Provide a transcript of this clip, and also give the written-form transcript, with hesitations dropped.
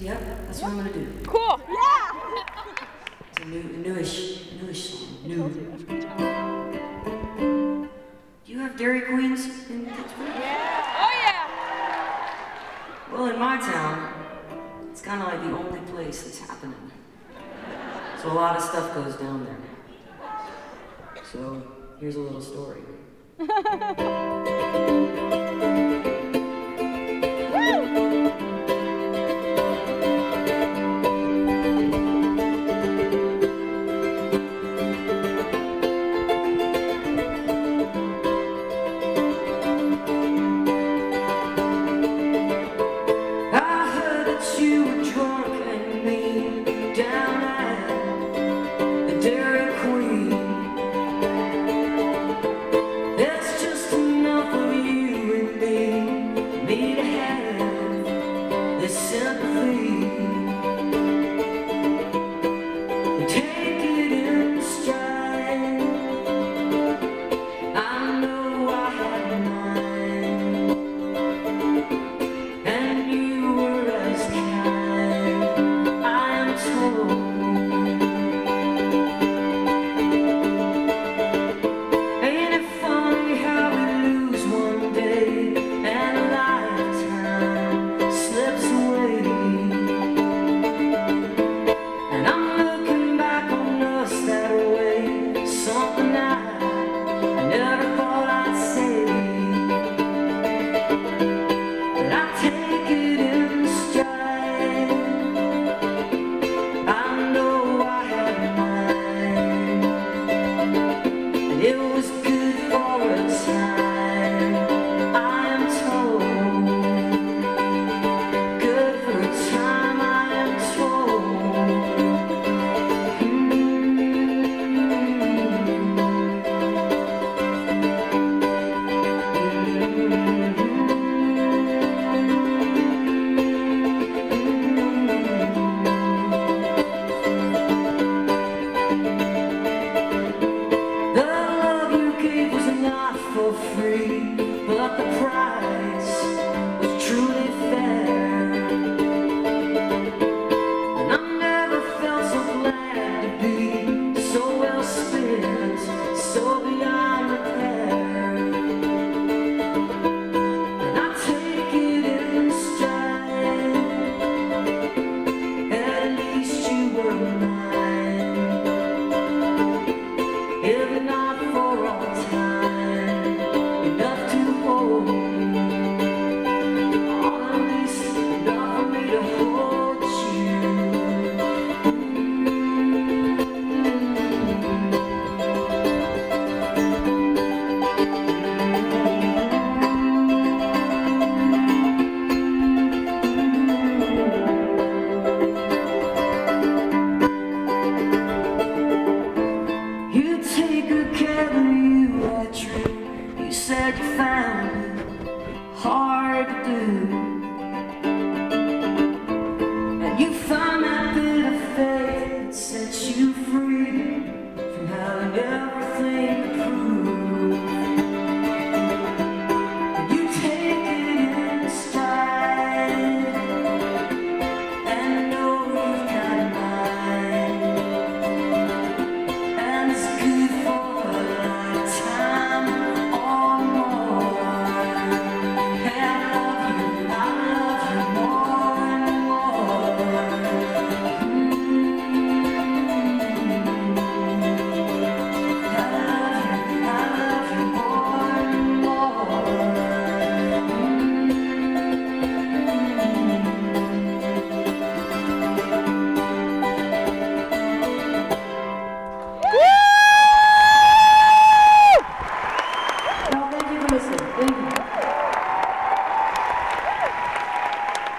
Yep, that's what I'm gonna do. Cool. Yeah. It's a newish song. New. Do you have Dairy Queens in Pittsburgh? Yeah. Oh yeah. Well, in my town, it's kind of like the only place that's happening. So a lot of stuff goes down there. So here's a little story. You said you